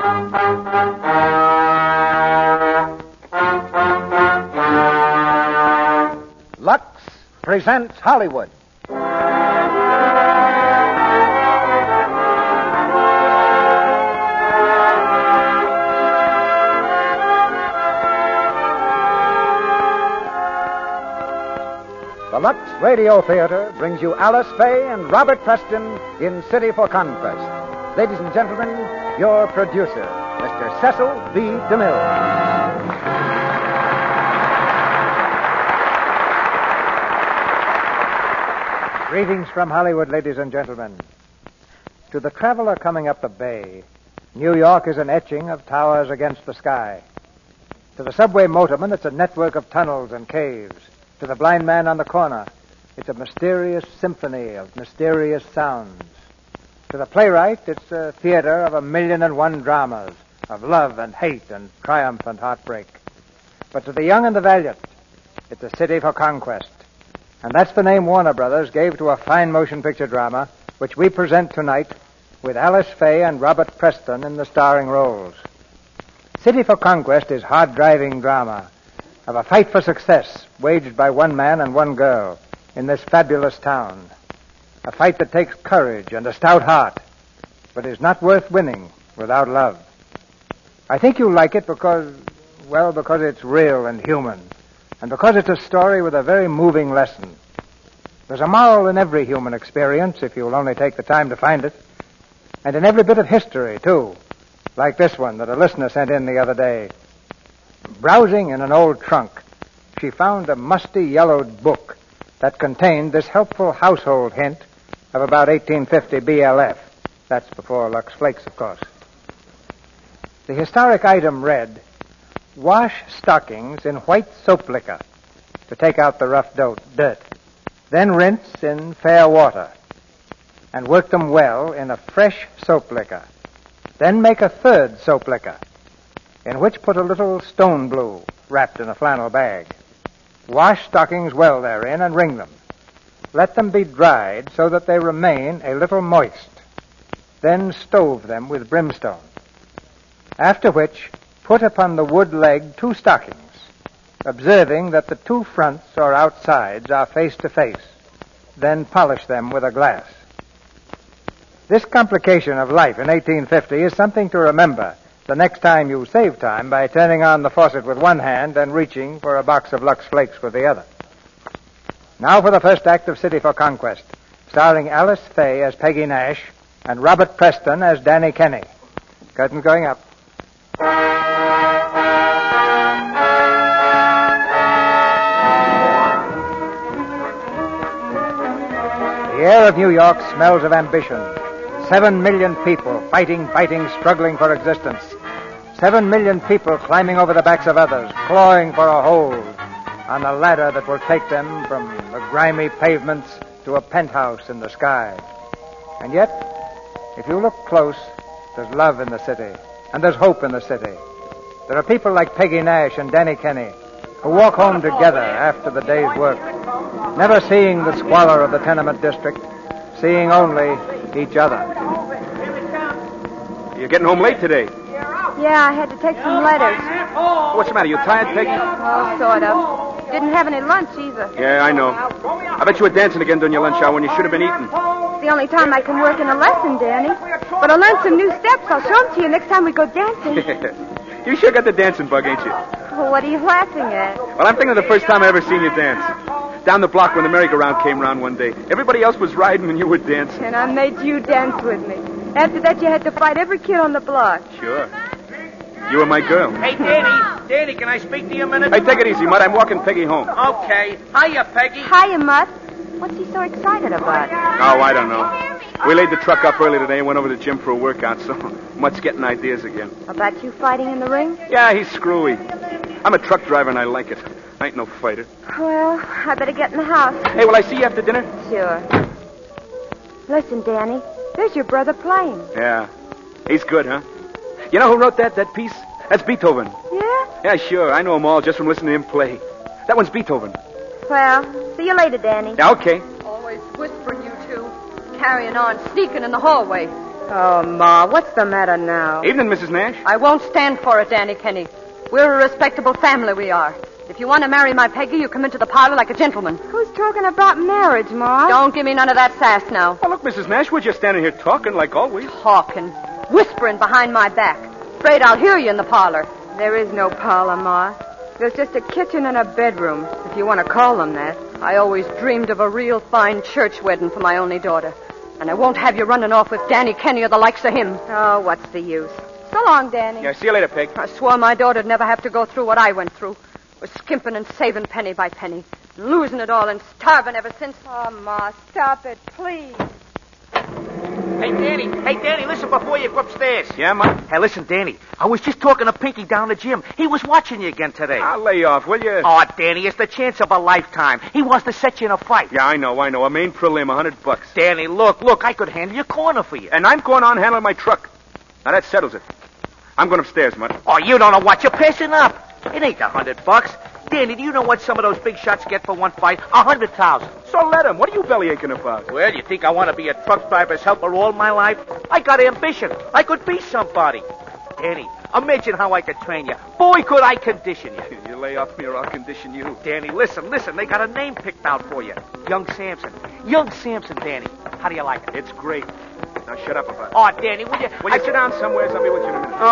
Lux presents Hollywood. The Lux Radio Theater brings you Alice Faye and Robert Preston in City for Conquest. Ladies and gentlemen, your producer, Mr. Cecil B. DeMille. Greetings from Hollywood, ladies and gentlemen. To the traveler coming up the bay, New York is an etching of towers against the sky. To the subway motorman, it's a network of tunnels and caves. To the blind man on the corner, it's a mysterious symphony of mysterious sounds. To the playwright, it's a theater of 1,000,001 dramas, of love and hate and triumph and heartbreak. But to the young and the valiant, it's a city for conquest. And that's the name Warner Brothers gave to a fine motion picture drama, which we present tonight with Alice Faye and Robert Preston in the starring roles. City for Conquest is hard-driving drama of a fight for success waged by one man and one girl in this fabulous town. A fight that takes courage and a stout heart, but is not worth winning without love. I think you'll like it because it's real and human, and because it's a story with a very moving lesson. There's a moral in every human experience, if you'll only take the time to find it, and in every bit of history, too, like this one that a listener sent in the other day. Browsing in an old trunk, she found a musty yellowed book that contained this helpful household hint of about 1850 BLF. That's before Lux Flakes, of course. The historic item read, "Wash stockings in white soap liquor to take out the rough dirt. Then rinse in fair water and work them well in a fresh soap liquor. Then make a third soap liquor, in which put a little stone blue wrapped in a flannel bag. Wash stockings well therein and wring them. Let them be dried so that they remain a little moist. Then stove them with brimstone. After which, put upon the wood leg 2 stockings, observing that the 2 fronts or outsides are face to face. Then polish them with a glass." This complication of life in 1850 is something to remember the next time you save time by turning on the faucet with one hand and reaching for a box of Lux Flakes with the other. Now for the first act of City for Conquest, starring Alice Faye as Peggy Nash and Robert Preston as Danny Kenny. Curtains going up. The air of New York smells of ambition. 7 million people fighting, struggling for existence. 7 million people climbing over the backs of others, clawing for a hold on a ladder that will take them from the grimy pavements to a penthouse in the sky. And yet, if you look close, there's love in the city, and there's hope in the city. There are people like Peggy Nash and Danny Kenny who walk home together after the day's work, never seeing the squalor of the tenement district, seeing only each other. You're getting home late today. Yeah, I had to take some letters. What's the matter? You tired, Peggy? Oh, sort of. Didn't have any lunch either. Yeah, I know. I bet you were dancing again during your lunch hour when you should have been eating. It's the only time I can work in a lesson, Danny. But I learned some new steps. I'll show them to you next time we go dancing. You sure got the dancing bug, ain't you? Well, what are you laughing at? Well, I'm thinking of the first time I ever seen you dance. Down the block when the merry-go-round came round one day. Everybody else was riding and you were dancing. And I made you dance with me. After that, you had to fight every kid on the block. Sure. You were my girl. Hey, Danny, can I speak to you a minute? Hey, take it easy, Mutt. I'm walking Peggy home. Okay. Hiya, Peggy. Hiya, Mutt. What's he so excited about? Oh, I don't know. We laid the truck up early today and went over to the gym for a workout, so Mutt's getting ideas again. About you fighting in the ring? Yeah, he's screwy. I'm a truck driver and I like it. I ain't no fighter. Well, I better get in the house. Hey, will I see you after dinner? Sure. Listen, Danny, there's your brother playing. Yeah. He's good, huh? You know who wrote that piece? That's Beethoven. Yeah? Yeah, sure. I know them all just from listening to him play. That one's Beethoven. Well, see you later, Danny. Yeah, okay. Always whispering, you two. Carrying on, sneaking in the hallway. Oh, Ma, what's the matter now? Evening, Mrs. Nash. I won't stand for it, Danny Kenny. We're a respectable family, we are. If you want to marry my Peggy, you come into the parlor like a gentleman. Who's talking about marriage, Ma? Don't give me none of that sass now. Oh, look, Mrs. Nash, we're just standing here talking like always. Talking. Whispering behind my back. Afraid I'll hear you in the parlor. There is no parlor, Ma. There's just a kitchen and a bedroom, if you want to call them that. I always dreamed of a real fine church wedding for my only daughter. And I won't have you running off with Danny Kenny or the likes of him. Oh, what's the use? So long, Danny. Yeah, see you later, Peg. I swore my daughter'd never have to go through what I went through. Was skimping and saving penny by penny. Losing it all and starving ever since. Oh, Ma, stop it, please. Hey, Danny, listen before you go upstairs. Yeah, Mike? Hey, listen, Danny. I was just talking to Pinky down the gym. He was watching you again today. I'll lay off, will you? Oh, Danny, it's the chance of a lifetime. He wants to set you in a fight. Yeah, I know. A main prelim, $100. Danny, look, I could handle your corner for you. And I'm going on handling my truck. Now, that settles it. I'm going upstairs, Mud. Oh, you don't know what you're passing up. It ain't $100. Danny, do you know what some of those big shots get for one fight? 100,000. So let him. What are you bellyaching about? Well, you think I want to be a truck driver's helper all my life? I got ambition. I could be somebody. Danny, imagine how I could train you. Boy, could I condition you. You lay off me or I'll condition you. Danny, listen. They got a name picked out for you. Young Samson. Young Samson, Danny. How do you like it? It's great. Now shut up about it. Oh, Danny, will you... Will you sit down somewhere? I'll be with you in a minute.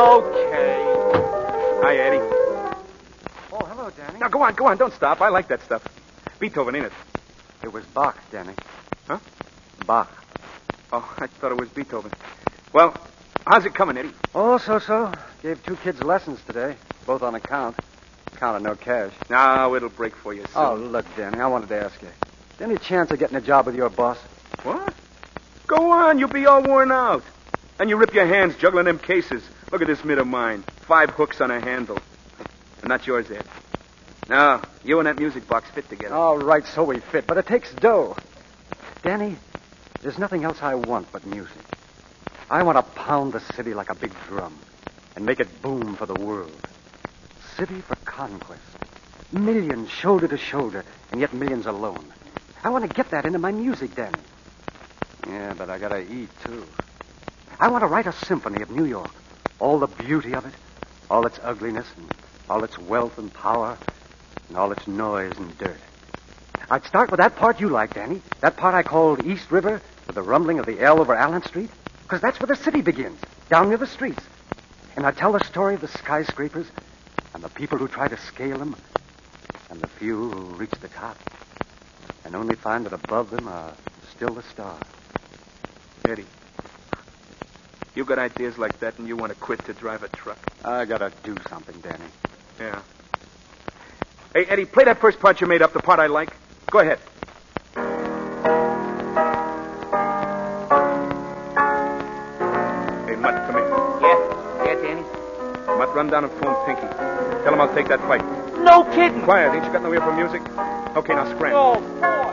Okay. Hi, Eddie. Oh, hello, Danny. Now, go on. Don't stop. I like that stuff. Beethoven, ain't it? It was Bach, Danny. Huh? Bach. Oh, I thought it was Beethoven. Well, how's it coming, Eddie? Oh, so. Gave 2 kids lessons today, both on account. Account of no cash. No, it'll break for you soon. Oh, look, Danny, I wanted to ask you. Is there any chance of getting a job with your boss? What? Go on. You'll be all worn out. And you rip your hands juggling them cases. Look at this mitt of mine. 5 hooks on a handle. And not yours, Ed. No, you and that music box fit together. All right, so we fit, but it takes dough. Danny, there's nothing else I want but music. I want to pound the city like a big drum and make it boom for the world. City for conquest. Millions shoulder to shoulder, and yet millions alone. I want to get that into my music, Danny. Yeah, but I got to eat, too. I want to write a symphony of New York. All the beauty of it, all its ugliness, and all its wealth and power, and all its noise and dirt. I'd start with that part you like, Danny. That part I called East River, with the rumbling of the L over Allen Street. Because that's where the city begins, down near the streets. And I'd tell the story of the skyscrapers, and the people who try to scale them, and the few who reach the top, and only find that above them are still the stars. Eddie, you got ideas like that and you want to quit to drive a truck? I gotta do something, Danny. Yeah. Hey, Eddie, play that first part you made up, the part I like. Go ahead. Hey, Mutt, come here. Yeah, Danny? Mutt, run down and phone Pinky. Tell him I'll take that fight. No kidding. Quiet, ain't you got no ear for music? Okay, now scram. Oh, boy.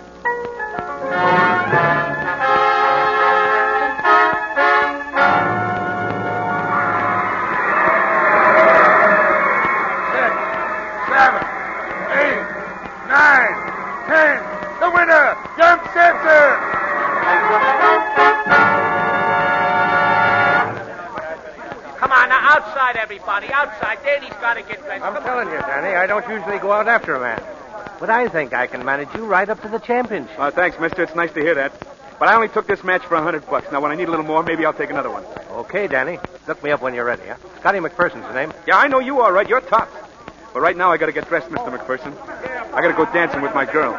Outside, everybody. Outside. Danny's got to get ready. I'm telling you, Danny, I don't usually go out after a man. But I think I can manage you right up to the championship. Thanks, mister. It's nice to hear that. But I only took this match for $100. Now, when I need a little more, maybe I'll take another one. Okay, Danny. Look me up when you're ready, huh? Scotty McPherson's the name. Yeah, I know you are right. You're tops. But right now, I got to get dressed, Mr. McPherson. I got to go dancing with my girl.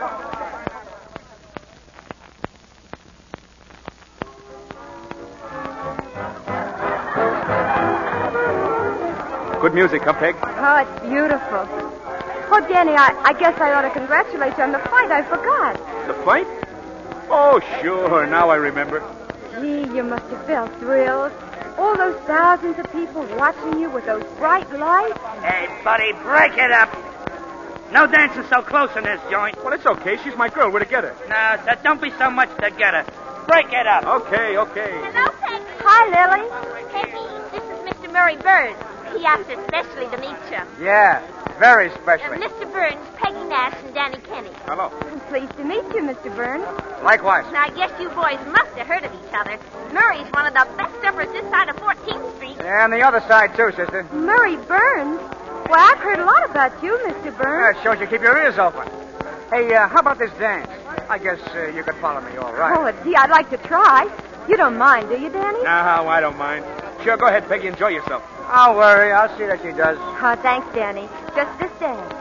Good music, huh, Peg? Oh, it's beautiful. Oh, Danny, I guess I ought to congratulate you on the fight. I forgot. The fight? Oh, sure. Now I remember. Gee, you must have felt thrilled. All those thousands of people watching you with those bright lights. Hey, buddy, break it up. No dancing so close in this joint. Well, it's okay. She's my girl. We're together. No, so don't be so much together. Break it up. Okay. Hello, Peggy. Hi, Lily. Peggy, this is Mr. Murray Bird. He asked especially to meet you. Yeah. Very specially. Mr. Burns, Peggy Nash, and Danny Kenny. Hello. I'm pleased to meet you, Mr. Burns. Likewise. Now, I guess you boys must have heard of each other. Murray's one of the best uppers this side of 14th Street. Yeah, and the other side, too, sister. Murray Burns? Well, I've heard a lot about you, Mr. Burns. That shows you keep your ears open. Hey, how about this dance? I guess you could follow me all right. Oh, gee, I'd like to try. You don't mind, do you, Danny? No, I don't mind. Sure, go ahead, Peggy. Enjoy yourself. Don't worry. I'll see that she does. Oh, thanks, Danny. Just this dance.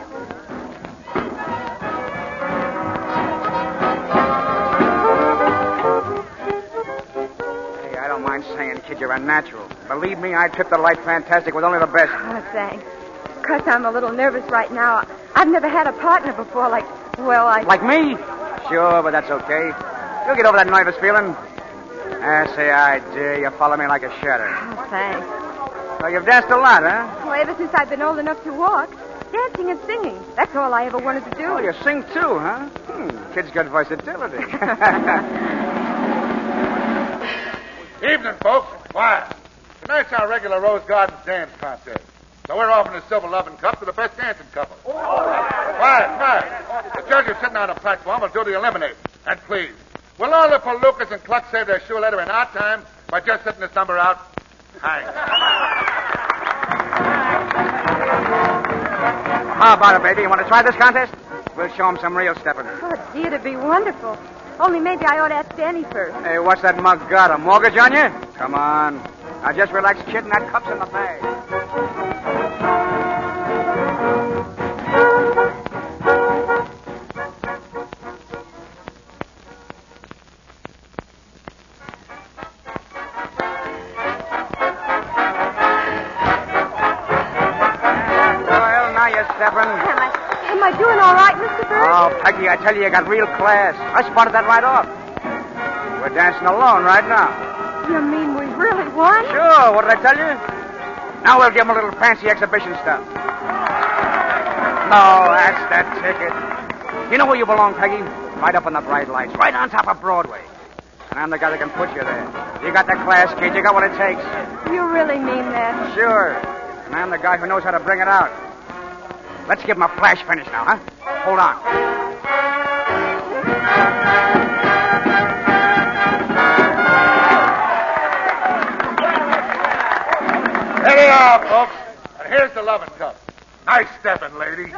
Hey, I don't mind saying, kid, you're a natural. Believe me, I trip the light fantastic with only the best. Oh, thanks. Of course, I'm a little nervous right now. I've never had a partner before like Like me? Sure, but that's okay. You'll get over that nervous feeling. Say I dare you follow me like a shadow. Oh, thanks. So you've danced a lot, huh? Well, ever since I've been old enough to walk, dancing and singing. That's all I ever wanted to do. Oh, you sing too, huh? Kid's got versatility. Evening, folks. Quiet. Tonight's our regular Rose Garden dance contest. So we're offering the Silver Loving Cup to the best dancing couple. Quiet. The judges sitting on the platform will do the eliminating. And please, will all the Palookas and Clucks save their shoe leather in our time by just sitting this number out? Thanks. How about it, baby? You want to try this contest? We'll show them some real stepping. Oh, gee, it'd be wonderful. Only maybe I ought to ask Danny first. Hey, what's that mug got? A mortgage on you? Come on. Now just relax, kid, and that cup's in the bag. Well, now you're stepping. Am I doing all right, Mr. Burns? Oh, Peggy, I tell you got real class. I spotted that right off. We're dancing alone right now. You mean we really won? Sure, what did I tell you? Now we'll give them a little fancy exhibition stuff. No, that's that ticket. You know where you belong, Peggy? Right up on the bright lights, right on top of Broadway. And I'm the guy that can put you there. You got the class, kid. You got what it takes. You really mean that? Sure. And I'm the guy who knows how to bring it out. Let's give him a flash finish now, huh? Hold on. Here they are, folks. And here's the Loving Cup. Nice stepping, lady.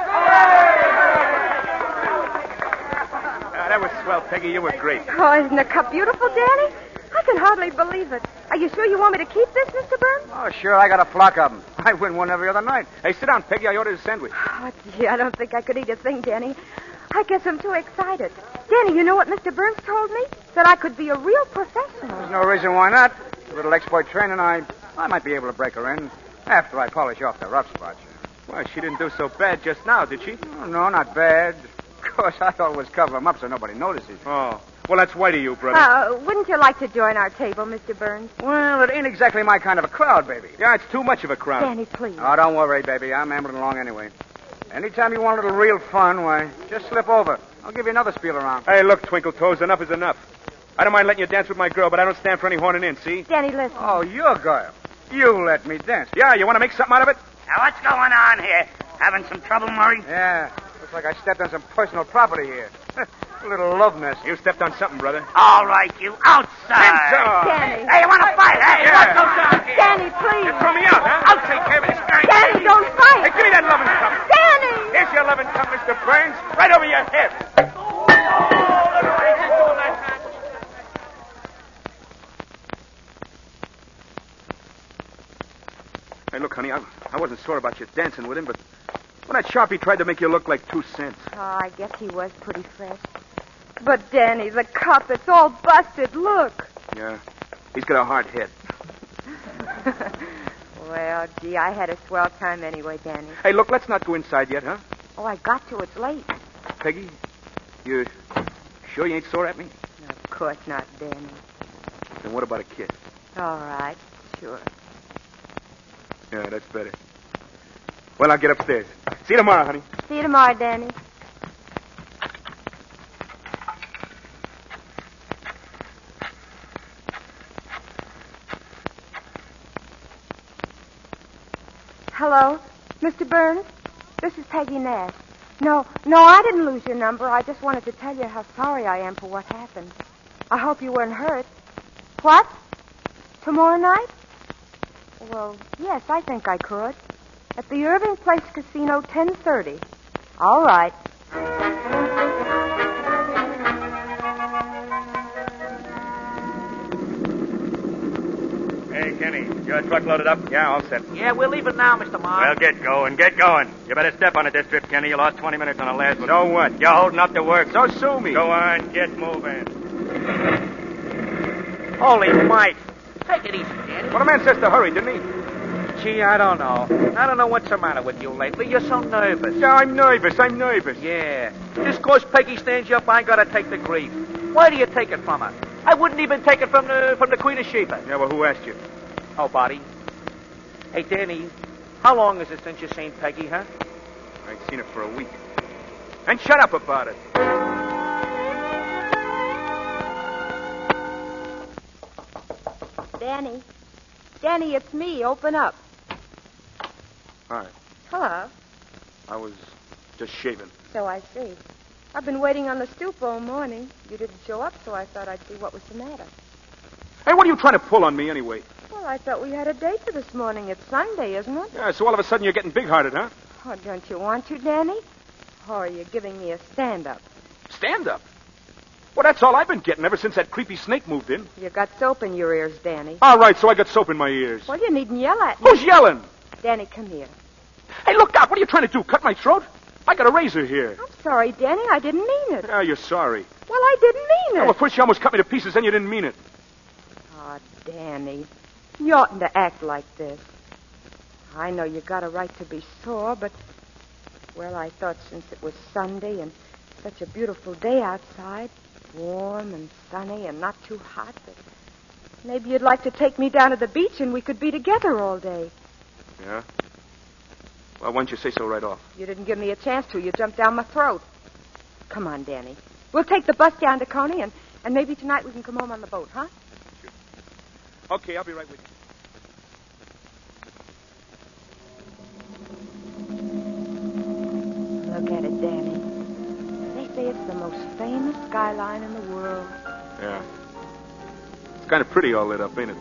That was swell, Peggy. You were great. Oh, isn't the cup beautiful, Danny? I can hardly believe it. Are you sure you want me to keep this, Mr. Burns? Oh, sure. I got a flock of them. I win one every other night. Hey, sit down, Peggy. I ordered a sandwich. Oh, gee, I don't think I could eat a thing, Danny. I guess I'm too excited. Danny, you know what Mr. Burns told me? That I could be a real professional. There's no reason why not. A little exploit training, I might be able to break her in after I polish off the rough spots. Well, she didn't do so bad just now, did she? Oh, no, not bad. Of course, I always cover them up so nobody notices. Oh. Well, that's white of you, brother. Wouldn't you like to join our table, Mr. Burns? Well, it ain't exactly my kind of a crowd, baby. Yeah, it's too much of a crowd. Danny, please. Oh, don't worry, baby. I'm ambling along anyway. Anytime you want a little real fun, why, just slip over. I'll give you another spiel around. Hey, look, Twinkle Toes, enough is enough. I don't mind letting you dance with my girl, but I don't stand for any horning in, see? Danny, listen. Oh, your girl. You let me dance. Yeah, you want to make something out of it? Now, what's going on here? Having some trouble, Murray? Yeah. Looks like I stepped on some personal property here. A little love nest. You stepped on something, brother. All right, you outside. Danny. Hey, you want to fight? Hey, Yeah. what goes on here? Danny, please. You throw me out, huh? I'll take care of this guy. Danny, don't Hey, fight. give me that loving cup. Danny! Here's your loving cup, Mr. Burns. Right over your head. Hey, look, honey, I wasn't sure about you dancing with him, but when that Sharpie tried to make you look like 2 cents. Oh, I guess he was pretty fresh. But, Danny, the cup, it's all busted. Look. Yeah, he's got a hard head. Well, gee, I had a swell time anyway, Danny. Hey, look, let's not go inside yet, huh? Oh, I got to. It's late. Peggy, you sure you ain't sore at me? Of course not, Danny. Then what about a kiss? All right, sure. Yeah, that's better. Well, I'll get upstairs. See you tomorrow, honey. See you tomorrow, Danny. Hello, Mr. Burns? This is Peggy Nash. No, I didn't lose your number. I just wanted to tell you how sorry I am for what happened. I hope you weren't hurt. What? Tomorrow night? Well, yes, I think I could. At the Irving Place Casino, 10:30. All right. Hey, Kenny, your truck loaded up? Yeah, all set. Yeah, we're leaving now, Mr. Mark. Well, get going. You better step on it this trip, Kenny. You lost 20 minutes on the last one. So what? You're holding up the work. So sue me. Go on, get moving. Holy Mike. Take it easy, Danny. Well, the man says to hurry, didn't he? Gee, I don't know. I don't know what's the matter with you lately. You're so nervous. Yeah, I'm nervous. Yeah. Just 'cause Peggy stands you up, I gotta take the grief. Why do you take it from her? I wouldn't even take it from the Queen of Sheba. Yeah, well, who asked you? Nobody. Hey, Danny, how long is it since you've seen Peggy, huh? I ain't seen her for a week. And shut up about it. Danny, it's me. Open up. Hi. Hello. I was just shaving. So I see. I've been waiting on the stoop all morning. You didn't show up, so I thought I'd see what was the matter. Hey, what are you trying to pull on me anyway? Well, I thought we had a date for this morning. It's Sunday, isn't it? Yeah, so all of a sudden you're getting big-hearted, huh? Oh, don't you want to, Danny? Or are you giving me a stand-up? Stand up? Well, that's all I've been getting ever since that creepy snake moved in. You got soap in your ears, Danny. All right, so I got soap in my ears. Well, you needn't yell at me. Who's yelling? Danny, come here. Hey, look out. What are you trying to do? Cut my throat? I got a razor here. I'm sorry, Danny. I didn't mean it. Oh, you're sorry. Well, I didn't mean it. Well, first you almost cut me to pieces, then you didn't mean it. Oh, Danny. You oughtn't to act like this. I know you got a right to be sore, but... Well, I thought since it was Sunday and such a beautiful day outside, warm and sunny and not too hot, that maybe you'd like to take me down to the beach and we could be together all day. Yeah? Well, why don't you say so right off? You didn't give me a chance to. You jumped down my throat. Come on, Danny. We'll take the bus down to Coney, and maybe tonight we can come home on the boat, huh? Sure. Okay, I'll be right with you. Look at it, Danny. They say it's the most famous skyline in the world. Yeah. It's kind of pretty all lit up, ain't it?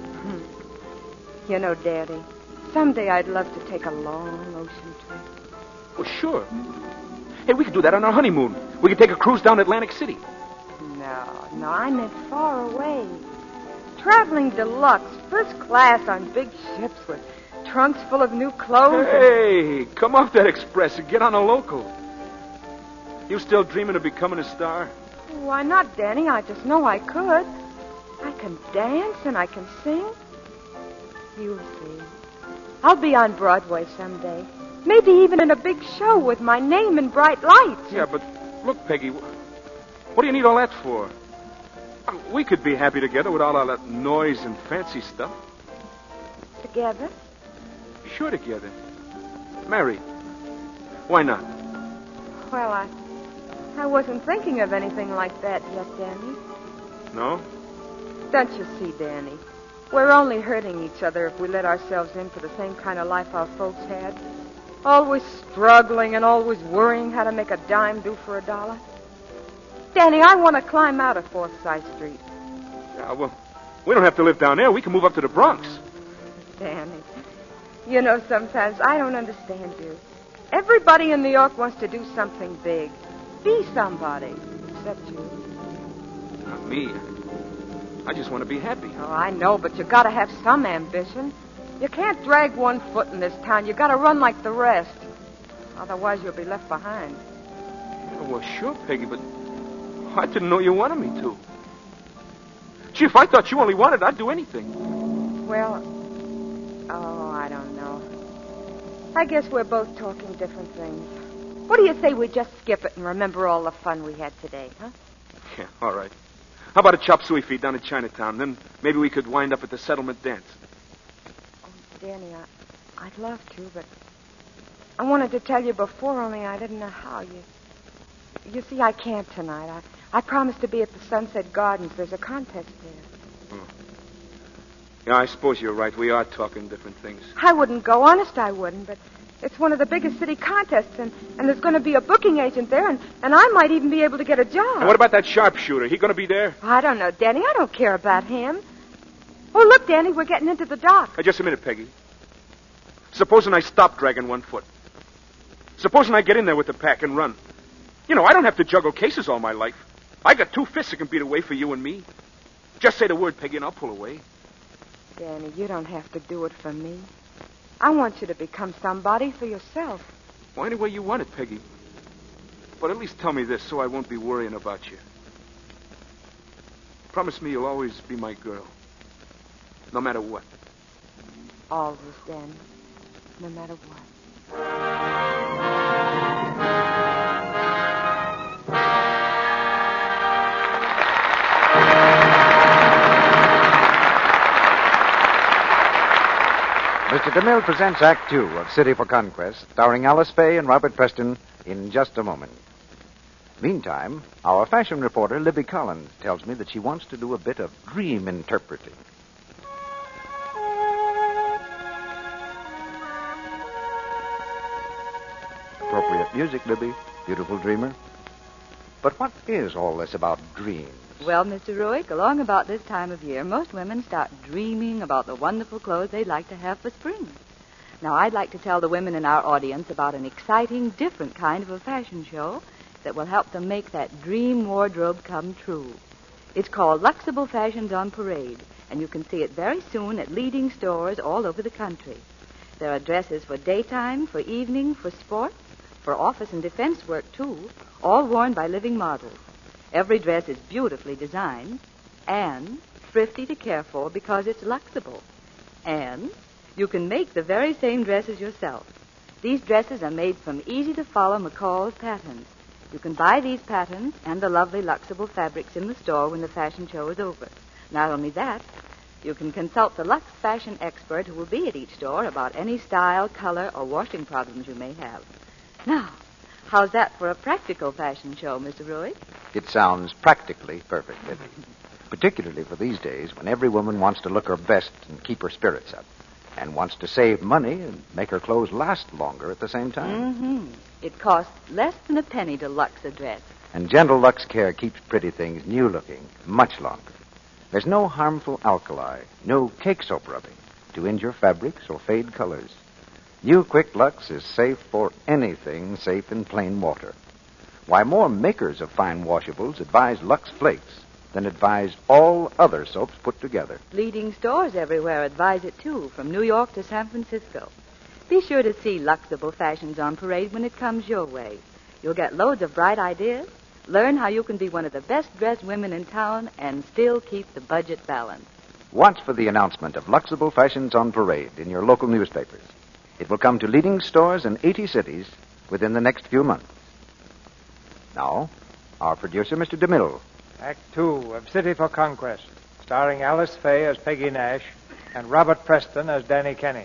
You know, Daddy, someday I'd love to take a long ocean trip. Well, sure. Hey, we could do that on our honeymoon. We could take a cruise down Atlantic City. No, I meant far away. Traveling deluxe, first class on big ships with trunks full of new clothes. Hey, come off that express and get on a local. You still dreaming of becoming a star? Why not, Danny? I just know I could. I can dance and I can sing. You'll see. I'll be on Broadway someday. Maybe even in a big show with my name in bright lights. Yeah, but look, Peggy, what do you need all that for? We could be happy together with all that noise and fancy stuff. Together? Sure, together. Married. Why not? Well, I wasn't thinking of anything like that yet, Danny. No? Don't you see, Danny? We're only hurting each other if we let ourselves in for the same kind of life our folks had. Always struggling and always worrying how to make a dime do for a dollar. Danny, I want to climb out of Forsyth Street. Yeah, well, we don't have to live down there. We can move up to the Bronx. Danny, you know, sometimes I don't understand you. Everybody in New York wants to do something big. Be somebody. Except you. Not me. I just want to be happy. Oh, I know, but you got to have some ambition. You can't drag one foot in this town. You got to run like the rest. Otherwise, you'll be left behind. Yeah, well, sure, Peggy, but I didn't know you wanted me to. Gee, if I thought you only wanted, I'd do anything. Well, I don't know. I guess we're both talking different things. What do you say we just skip it and remember all the fun we had today, huh? Yeah, all right. How about a chop suey feed down in Chinatown? Then maybe we could wind up at the settlement dance. Oh, Danny, I'd love to, but I wanted to tell you before, only I didn't know how. You see, I can't tonight. I promised to be at the Sunset Gardens. There's a contest there. Oh. Yeah, I suppose you're right. We are talking different things. I wouldn't go. Honest, I wouldn't. But It's one of the biggest city contests, and there's going to be a booking agent there, and I might even be able to get a job. And what about that sharpshooter? He going to be there? I don't know, Danny. I don't care about him. Oh, look, Danny, we're getting into the dock. Just a minute, Peggy. Supposing I stop dragging one foot. Supposing I get in there with the pack and run. You know, I don't have to juggle cases all my life. I got 2 fists that can beat away for you and me. Just say the word, Peggy, and I'll pull away. Danny, you don't have to do it for me. I want you to become somebody for yourself. Well, any way you want it, Peggy. But at least tell me this so I won't be worrying about you. Promise me you'll always be my girl. No matter what. Always, Danny. No matter what. Mr. DeMille presents Act Two of City for Conquest, starring Alice Faye and Robert Preston, in just a moment. Meantime, our fashion reporter, Libby Collins, tells me that she wants to do a bit of dream interpreting. Appropriate music, Libby. Beautiful dreamer. But what is all this about dreams? Well, Mr. Ruick, along about this time of year, most women start dreaming about the wonderful clothes they'd like to have for spring. Now, I'd like to tell the women in our audience about an exciting, different kind of a fashion show that will help them make that dream wardrobe come true. It's called Luxable Fashions on Parade, and you can see it very soon at leading stores all over the country. There are dresses for daytime, for evening, for sports, for office and defense work, too, all worn by living models. Every dress is beautifully designed and thrifty to care for because it's Luxable. And you can make the very same dresses yourself. These dresses are made from easy-to-follow McCall's patterns. You can buy these patterns and the lovely Luxable fabrics in the store when the fashion show is over. Not only that, you can consult the Lux fashion expert who will be at each store about any style, color, or washing problems you may have. Now, how's that for a practical fashion show, Mr. Ruick? It sounds practically perfect, Libby. Particularly for these days when every woman wants to look her best and keep her spirits up. And wants to save money and make her clothes last longer at the same time. Mm-hmm. It costs less than a penny to Lux a dress. And gentle Lux Care keeps pretty things new-looking much longer. There's no harmful alkali, no cake soap rubbing to injure fabrics or fade colors. New Quick Lux is safe for anything safe in plain water. Why, more makers of fine washables advise Lux Flakes than advise all other soaps put together. Leading stores everywhere advise it, too, from New York to San Francisco. Be sure to see Luxable Fashions on Parade when it comes your way. You'll get loads of bright ideas, learn how you can be one of the best-dressed women in town, and still keep the budget balanced. Watch for the announcement of Luxable Fashions on Parade in your local newspapers. It will come to leading stores in 80 cities within the next few months. Now, our producer, Mr. DeMille. Act Two of City for Conquest, starring Alice Faye as Peggy Nash and Robert Preston as Danny Kenny.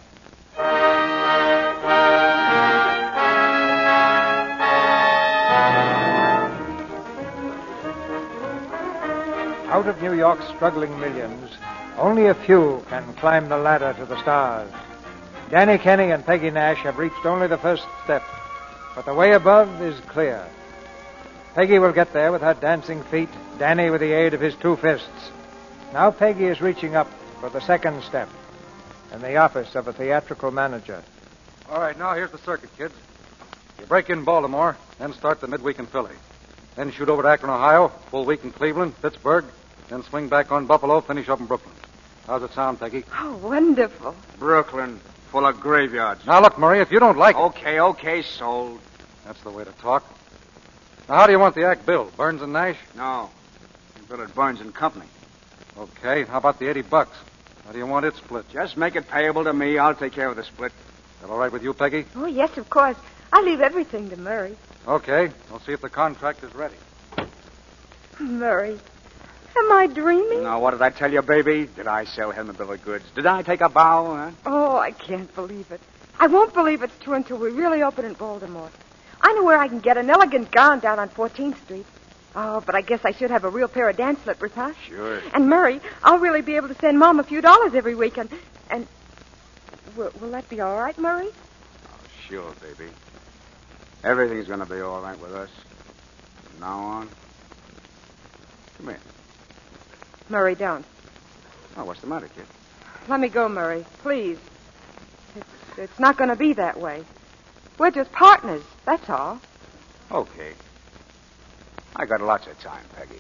Out of New York's struggling millions, only a few can climb the ladder to the stars. Danny Kenny and Peggy Nash have reached only the first step, but the way above is clear. Peggy will get there with her dancing feet, Danny with the aid of his 2 fists. Now Peggy is reaching up for the second step in the office of a theatrical manager. All right, now here's the circuit, kids. You break in Baltimore, then start the midweek in Philly. Then shoot over to Akron, Ohio, full week in Cleveland, Pittsburgh, then swing back on Buffalo, finish up in Brooklyn. How's it sound, Peggy? Oh, wonderful. Brooklyn, full of graveyards. Now, look, Murray, if you don't like it... Okay, sold. That's the way to talk. Now, how do you want the act billed? Burns and Nash? No. You bill it Burns and Company. Okay, how about the $80? How do you want it split? Just make it payable to me. I'll take care of the split. That all right with you, Peggy? Oh, yes, of course. I leave everything to Murray. Okay, we'll see if the contract is ready. Murray, am I dreaming? Now, what did I tell you, baby? Did I sell him a bill of goods? Did I take a bow, huh? Oh, I can't believe it. I won't believe it's true until we really open in Baltimore. I know where I can get an elegant gown down on 14th Street. Oh, but I guess I should have a real pair of dance slippers, huh? Sure. And Murray, I'll really be able to send Mom a few dollars every week, and will that be all right, Murray? Sure, baby. Everything's going to be all right with us. From now on. Come here. Murray, don't. Oh, what's the matter, kid? Let me go, Murray. Please. It's not going to be that way. We're just partners, that's all. Okay. I got lots of time, Peggy.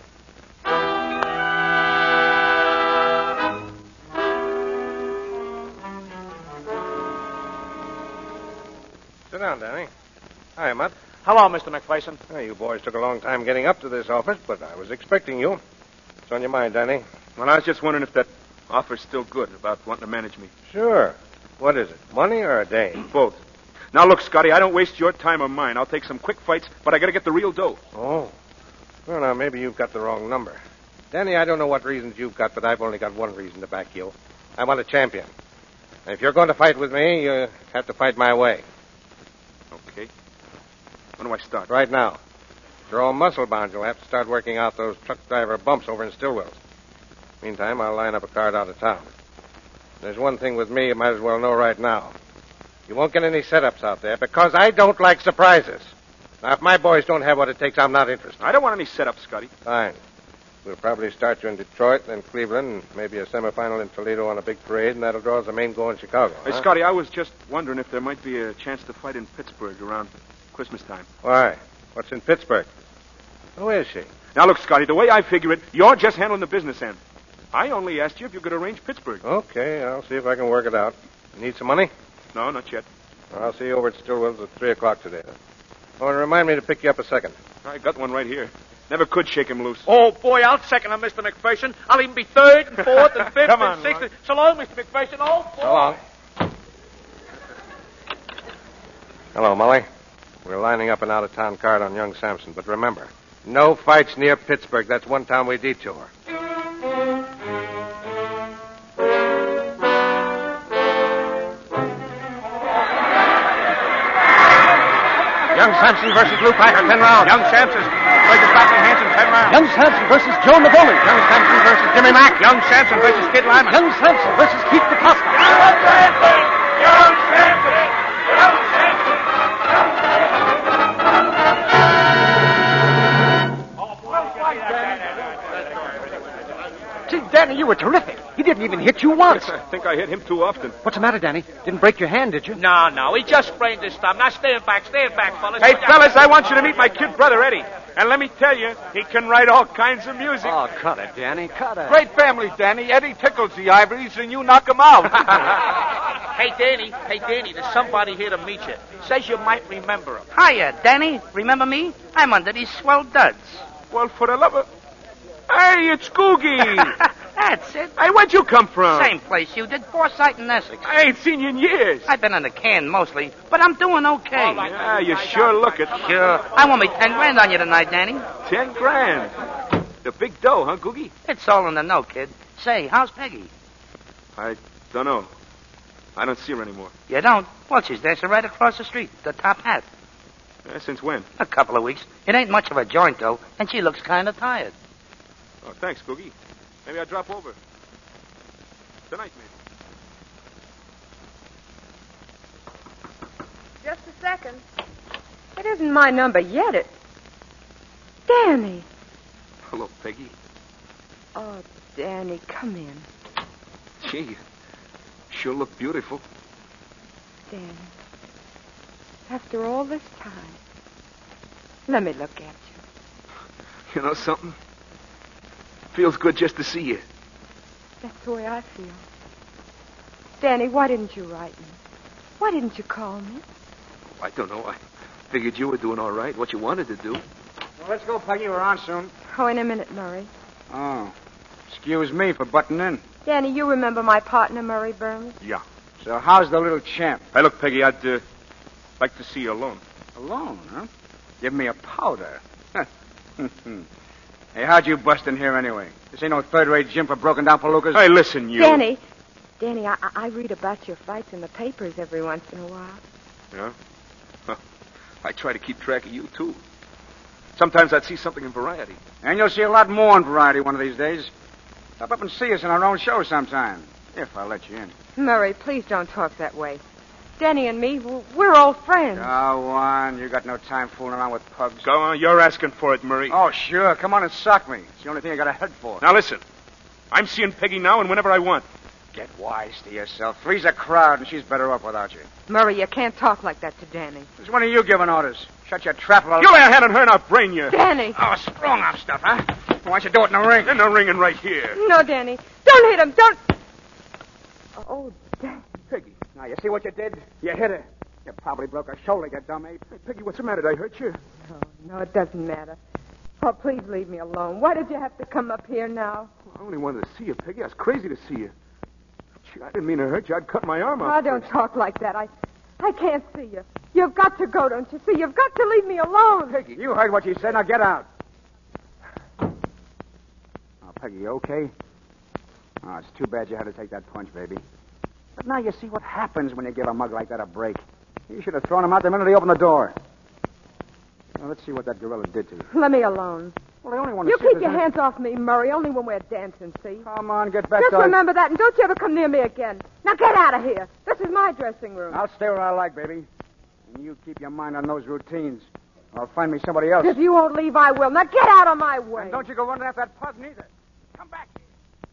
Sit down, Danny. Hi, Mutt. Hello, Mr. McPherson. Oh, you boys took a long time getting up to this office, but I was expecting you. What's on your mind, Danny? Well, I was just wondering if that offer's still good about wanting to manage me. Sure. What is it, money or a day? Both. Now, look, Scotty, I don't waste your time or mine. I'll take some quick fights, but I got to get the real dough. Oh. Well, now, maybe you've got the wrong number. Danny, I don't know what reasons you've got, but I've only got one reason to back you. I want a champion. And if you're going to fight with me, you have to fight my way. Okay. When do I start? Right now. If you're all muscle-bound, you'll have to start working out those truck driver bumps over in Stillwell's. Meantime, I'll line up a card out of town. There's one thing with me you might as well know right now. You won't get any setups out there because I don't like surprises. Now, if my boys don't have what it takes, I'm not interested. I don't want any setups, Scotty. Fine. We'll probably start you in Detroit, then Cleveland, and maybe a semifinal in Toledo on a big parade, and that'll draw us the main goal in Chicago. Hey, Scotty, I was just wondering if there might be a chance to fight in Pittsburgh around Christmas time. Why? What's in Pittsburgh? Who is she? Now, look, Scotty, the way I figure it, you're just handling the business end. I only asked you if you could arrange Pittsburgh. Okay, I'll see if I can work it out. You need some money? No, not yet. I'll see you over at Stillwell's at 3 o'clock today. Oh, and remind me to pick you up a second. I got one right here. Never could shake him loose. Oh, boy, I'll second him, Mr. McPherson. I'll even be third and fourth and fifth Come and on, sixth. Long. So long, Mr. McPherson. Oh, boy. So long. Hello, Molly. We're lining up an out-of-town card on young Sampson, but remember, no fights near Pittsburgh. That's one town we detour. Young Sampson versus Lou Packer, 10 rounds. Young Sampson versus Patsy Hansen, 10 rounds. Young Sampson versus Joe Navoli. Young Sampson versus Jimmy Mack. Young Sampson versus Kid Lyman. Young Sampson versus Keith DeCosta. Young Sampson! Young Sampson! Young Sampson! Gee, Danny, you were terrific. He didn't even hit you once. I think I hit him too often. What's the matter, Danny? Didn't break your hand, did you? No, he just sprained his thumb. Now stand back, fellas. Hey, fellas, I want you to meet my kid brother, Eddie. And let me tell you, he can write all kinds of music. Oh, cut it, Danny, cut it. Great family, Danny. Eddie tickles the ivories and you knock him out. Hey, Danny, there's somebody here to meet you. Says you might remember him. Hiya, Danny. Remember me? I'm under these swell duds. Well, for the love of... Hey, it's Googie. That's it. Hey, where'd you come from? Same place you did, Forsyth and Essex. I ain't seen you in years. I've been on the can mostly, but I'm doing okay. Yeah, you sure look it. Sure. I want me 10 grand on you tonight, Danny. 10 grand. The big dough, huh, Googie? It's all in the know, kid. Say, how's Peggy? I don't know. I don't see her anymore. You don't? Well, she's dancing right across the street, the top hat. Since when? A couple of weeks. It ain't much of a joint, though, and she looks kind of tired. Oh, thanks, Googie. Maybe I'll drop over. Tonight, maybe. Just a second. It isn't my number yet. Danny. Hello, Peggy. Oh, Danny, come in. Gee, you sure look beautiful. Danny. After all this time. Let me look at you. You know something? Feels good just to see you. That's the way I feel. Danny, why didn't you write me? Why didn't you call me? I don't know. I figured you were doing all right, what you wanted to do. Well, let's go, Peggy. We're on soon. Oh, in a minute, Murray. Oh. Excuse me for butting in. Danny, you remember my partner, Murray Burns? Yeah. So how's the little champ? Hey, look, Peggy, I'd like to see you alone. Alone, huh? Give me a powder. Hey, how'd you bust in here anyway? This ain't no third-rate gym for broken-down palookas. Hey, listen, you... Danny, I read about your fights in the papers every once in a while. Yeah? Well, I try to keep track of you, too. Sometimes I'd see something in Variety. And you'll see a lot more in Variety one of these days. Stop up and see us in our own show sometime, if I let you in. Murray, please don't talk that way. Danny and me, we're old friends. Go on. You got no time fooling around with pugs. Go on. You're asking for it, Murray. Oh, sure. Come on and sock me. It's the only thing I got a head for. Now, listen. I'm seeing Peggy now and whenever I want. Get wise to yourself. Three's a crowd, and she's better off without you. Murray, you can't talk like that to Danny. There's one of you giving orders. Shut your trap while... You lay a hand on her and I'll brain you. Danny! Oh, strong-arm stuff, huh? Why don't you do it in the ring? In the ring and right here. No, Danny. Don't hit him. Don't... Oh, Danny. Peggy, now you see what you did? You hit her. You probably broke her shoulder, you dumb ape. Hey, Peggy, what's the matter? Did I hurt you? No, it doesn't matter. Oh, please leave me alone. Why did you have to come up here now? I only wanted to see you, Peggy. I was crazy to see you. Gee, I didn't mean to hurt you. I'd cut my arm off. Oh, don't talk like that. I can't see you. You've got to go, don't you see? You've got to leave me alone. Peggy, you heard what she said. Now get out. Oh, Peggy, you okay? Oh, it's too bad you had to take that punch, baby. But now you see what happens when you give a mug like that a break. You should have thrown him out the minute he opened the door. Now, let's see what that gorilla did to you. Let me alone. Well, I only want to You see if keep your there's hands off me, Murray, only when we're dancing, see? Come on, get back Just to... remember that, and don't you ever come near me again. Now get out of here. This is my dressing room. I'll stay where I like, baby. And you keep your mind on those routines. I'll find me somebody else. If you won't leave, I will. Now get out of my way. And don't you go running after that pug, neither. Come back here.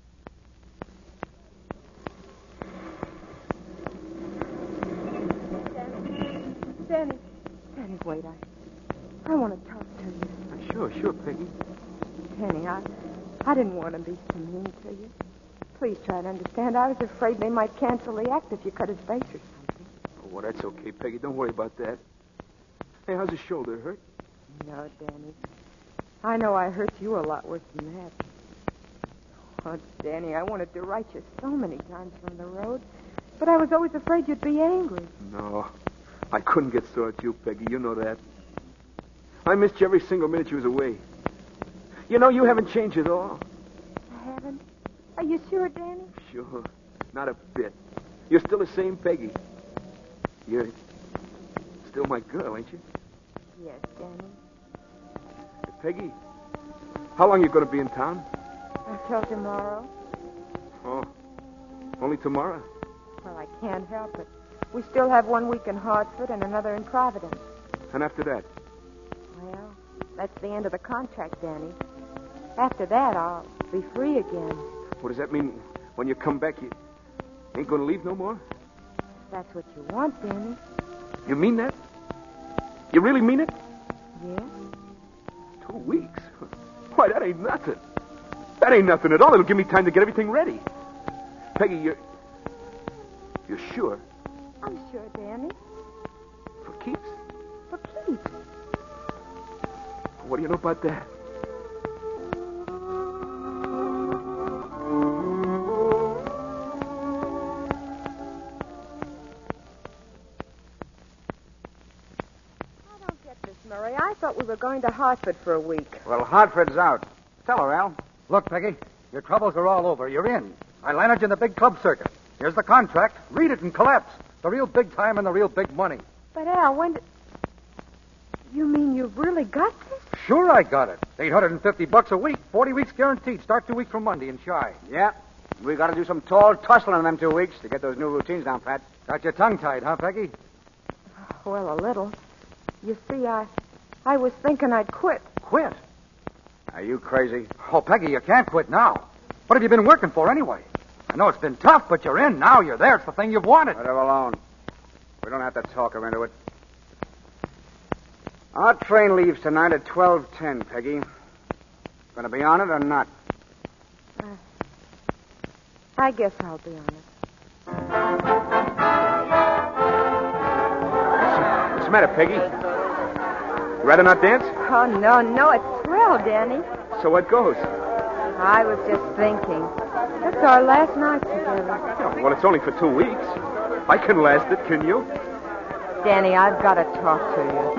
Danny, wait. I want to talk to you. Sure, Peggy. Danny, I didn't want to be so mean to you. Please try to understand. I was afraid they might cancel the act if you cut his face or something. Oh, well, that's okay, Peggy. Don't worry about that. Hey, how's his shoulder? Hurt? No, Danny. I know I hurt you a lot worse than that. Oh, Danny, I wanted to write you so many times from the road, but I was always afraid you'd be angry. No, I couldn't get sore at you, Peggy. You know that. I missed you every single minute you was away. You know, you haven't changed at all. I haven't? Are you sure, Danny? Sure. Not a bit. You're still the same Peggy. You're still my girl, ain't you? Yes, Danny. Hey, Peggy, how long are you going to be in town? Until tomorrow. Oh, only tomorrow? Well, I can't help it. We still have 1 week in Hartford and another in Providence. And after that? Well, that's the end of the contract, Danny. After that, I'll be free again. What does that mean? When you come back, you ain't going to leave no more? That's what you want, Danny. You mean that? You really mean it? Yes. 2 weeks? Why, that ain't nothing. That ain't nothing at all. It'll give me time to get everything ready. Peggy, you're sure? I'm sure, Danny. For keeps? For keeps. What do you know about that? I don't get this, Murray. I thought we were going to Hartford for a week. Well, Hartford's out. Tell her, Al. Look, Peggy, your troubles are all over. You're in. I landed you in the big club circuit. Here's the contract. Read it and collapse. The real big time and the real big money. But, Al, when did... You mean you've really got this? Sure I got it. $850 a week. 40 weeks guaranteed. Start 2 weeks from Monday in Shy. Yeah. We got to do some tall tussling in them 2 weeks to get those new routines down, Pat. Got your tongue tied, huh, Peggy? Well, a little. You see, I was thinking I'd quit. Quit? Are you crazy? Oh, Peggy, you can't quit now. What have you been working for anyway? I know it's been tough, but you're in now. You're there. It's the thing you've wanted. Let her alone. We don't have to talk her into it. Our train leaves tonight at 12:10, Peggy. Going to be on it or not? I guess I'll be on it. What's the matter, Peggy? You rather not dance? Oh, no, it's thrill, Danny. So what goes? I was just thinking. That's our last night together. Oh, well, it's only for 2 weeks. I can last it, can you? Danny, I've got to talk to you.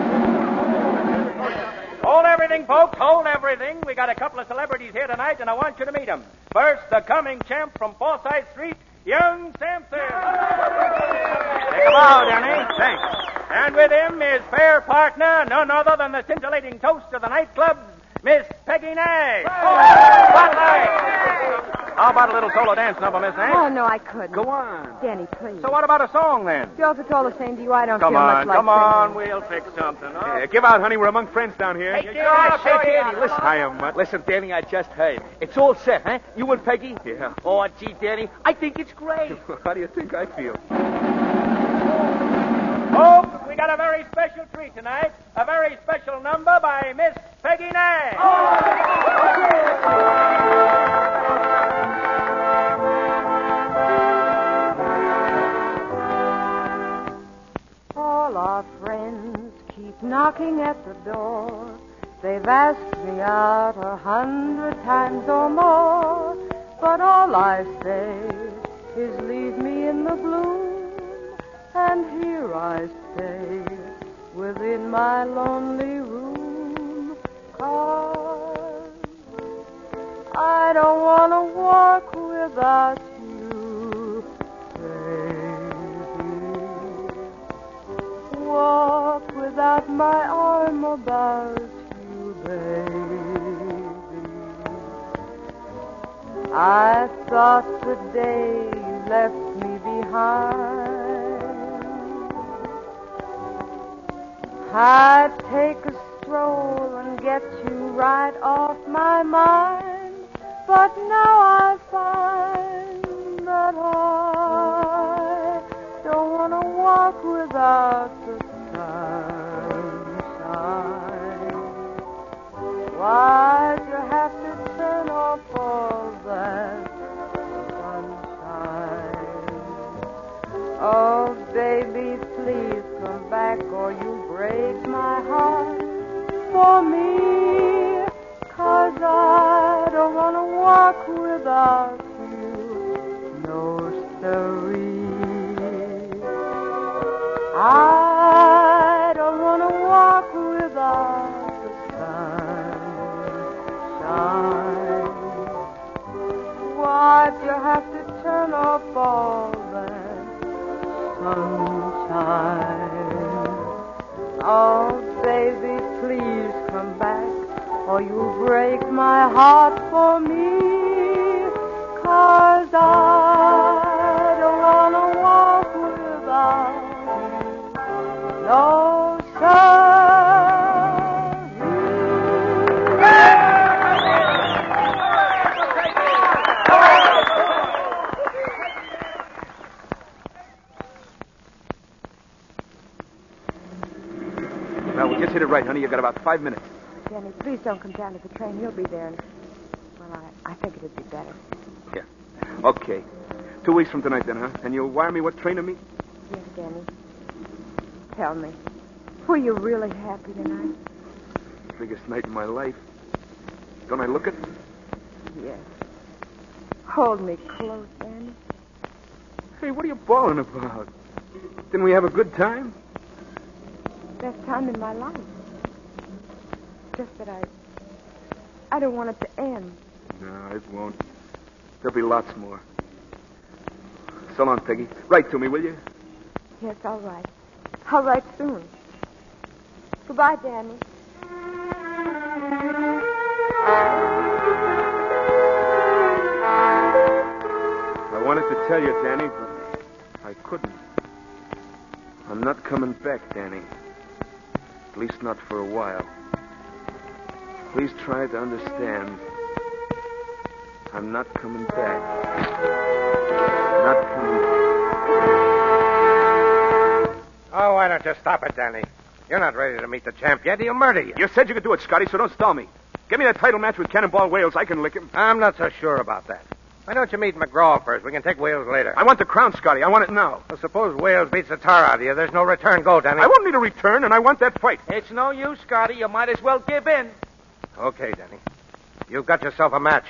Hold everything, folks. Hold everything. We got a couple of celebrities here tonight, and I want you to meet them. First, the coming champ from Forsyth Street, young Sampson. Take a bow, Danny. Thanks. And with him, his fair partner, none other than the scintillating toast of the nightclubs, Miss Peggy Nash. Spotlight. How about a little solo dance number, Miss Hank? Oh, no, I couldn't. Go on. Danny, please. So what about a song, then? Joe, if it's all the same to you, I don't Come feel much on, like come on. singing. We'll fix something, huh? Yeah, give out, honey. We're among friends down here. Hey, Danny, listen. Hiya, Mutt. Listen, Danny, I just heard. It's all set, huh? You and Peggy? Yeah. Oh, gee, Danny, I think it's great. How do you think I feel? Folks, we got a very special treat tonight. A very special number by Miss Peggy Nash. All our friends keep knocking at the door. They've asked me out 100 times or more. But all I say is leave me in the gloom. And here I stay within my lonely room. 'Cause I don't want to walk without you, baby. Walk without my arm about you, baby. I thought the day you left me behind, I'd take a stroll and get you right off my mind. But now I find that I don't want to walk without the sunshine. Why'd you have to turn off all that sunshine? Oh, baby, please come back or you break my heart for me. 'Cause I don't want to walk without you, no siree. I don't want to walk without the sunshine. Why'd you have to turn off all that sunshine? Oh, baby, please come back or you'll break my heart for me. 'Cause I don't want to walk without you, no, sir. Now, we just hit it right, honey. You got about 5 minutes. Danny, please don't come down to the train. You'll be there. And, well, I think it'd be better. Yeah. Okay. 2 weeks from tonight, then, huh? And you'll wire me what train to meet? Yes, Danny. Tell me, were you really happy tonight? Biggest night in my life. Don't I look it? Yes. Hold me close, Danny. Hey, what are you bawling about? Didn't we have a good time? Best time in my life. Just that I don't want it to end. No, it won't. There'll be lots more. So long, Peggy. Write to me, will you? Yes, all right. I'll write soon. Goodbye, Danny. I wanted to tell you, Danny, but I couldn't. I'm not coming back, Danny. At least not for a while. Please try to understand. I'm not coming back. Not coming back. Oh, why don't you stop it, Danny? You're not ready to meet the champ yet. He'll murder you. You said you could do it, Scotty, so don't stall me. Give me that title match with Cannonball Wales. I can lick him. I'm not so sure about that. Why don't you meet McGraw first? We can take Wales later. I want the crown, Scotty. I want it now. Well, suppose Wales beats the tar out of you. There's no return go, Danny. I won't need a return, and I want that fight. It's no use, Scotty. You might as well give in. Okay, Danny. You've got yourself a match.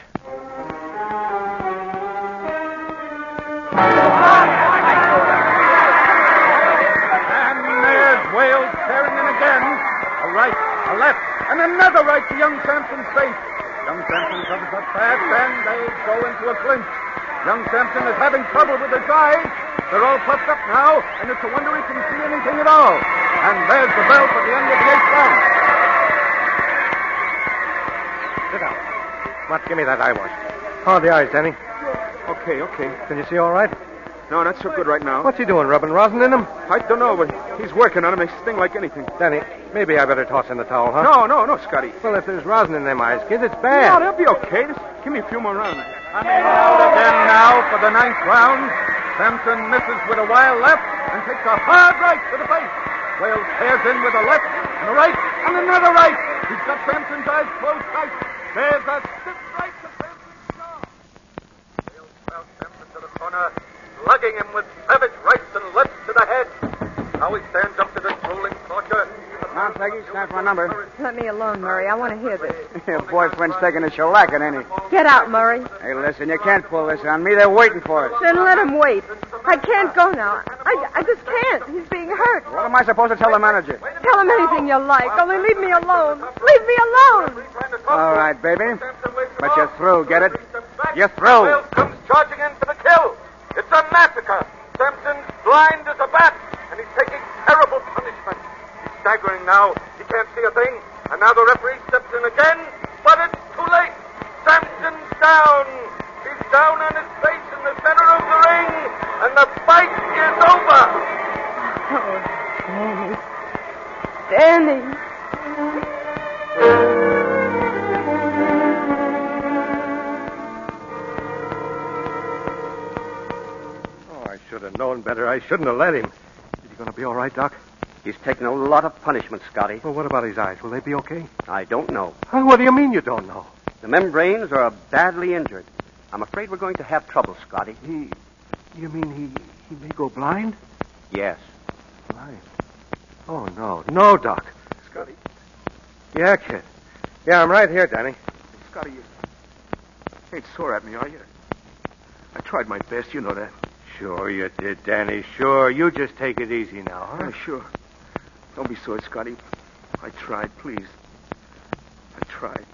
And there's Wales tearing in again. A right, a left, and another right to young Sampson's face. Young Sampson comes up fast, and they go into a clinch. Young Sampson is having trouble with his eyes. They're all puffed up now, and it's a wonder he can see anything at all. And there's the bell for the end of the 8th round. Sit down. Come on, give me that eye wash. Oh, the eyes, Danny. Okay. Can you see all right? No, not so good right now. What's he doing, rubbing rosin in him? I don't know, but he's working on it. Makes it sting like anything. Danny, maybe I better toss in the towel, huh? No, Scotty. Well, if there's rosin in them eyes, kid, it's No, bad. they'll be okay. Just give me a few more rounds. Coming out again now for the 9th round. Sampson misses with a wild left and takes a hard right to the face. Wales tears in with a left and a right and another right. He's got Sampson's eyes closed tight. There's a stiff right to Sampson's jaw. Wales crowds Sampson to the corner, lugging him with savage rights and lefts to the head. Now he stands up to this grueling torture. Come on, Peggy, snap my number. Let me alone, Murray. I want to hear this. Your boyfriend's taking a shellacking, ain't he? Get out, Murray. Hey, listen, you can't pull this on me. They're waiting for us. Then let him wait. I can't go now. I just can't. He's being hurt. What am I supposed to tell the manager? Tell him anything you like. Only leave me alone. Leave me alone. All right, baby. But you're through, get it? You're through. Wales comes charging in for the kill. It's a massacre. Sampson's blind as a bat, and he's taking terrible punishment. He's staggering now. He can't see a thing. And now the referee steps in again, but it's too late. Sampson's down. He's down on his face in the center of the ring, and the fight is over. Oh, Danny. I should have known better. I shouldn't have let him. Is he going to be all right, Doc? He's taken a lot of punishment, Scotty. Well, what about his eyes? Will they be okay? I don't know. Huh, what do you mean you don't know? The membranes are badly injured. I'm afraid we're going to have trouble, Scotty. You mean he may go blind? Yes. Blind? Oh, no, Doc. Scotty. Yeah, kid. Yeah, I'm right here, Danny. Scotty, you ain't sore at me, are you? I tried my best, you know that. Sure you did, Danny. Sure. You just take it easy now, huh? Yeah, sure. Don't be sore, Scotty. I tried, please. I tried.